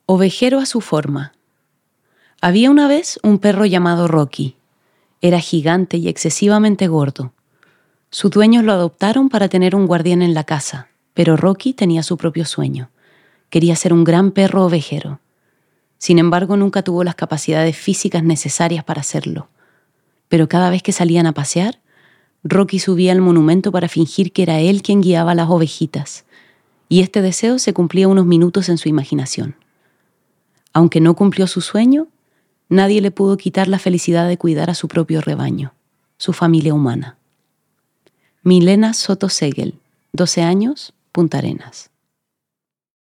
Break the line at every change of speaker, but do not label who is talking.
Ovejero a su forma. Había una vez un perro llamado Rocky. Era gigante y excesivamente gordo. Sus dueños lo adoptaron para tener un guardián en la casa, pero Rocky tenía su propio sueño. Quería ser un gran perro ovejero. Sin embargo, nunca tuvo las capacidades físicas necesarias para hacerlo. Pero cada vez que salían a pasear, Rocky subía al monumento para fingir que era él quien guiaba a las ovejitas, y este deseo se cumplía unos minutos en su imaginación. Aunque no cumplió su sueño, nadie le pudo quitar la felicidad de cuidar a su propio rebaño, su familia humana. Milena Soto Segel, 12 años, Punta Arenas.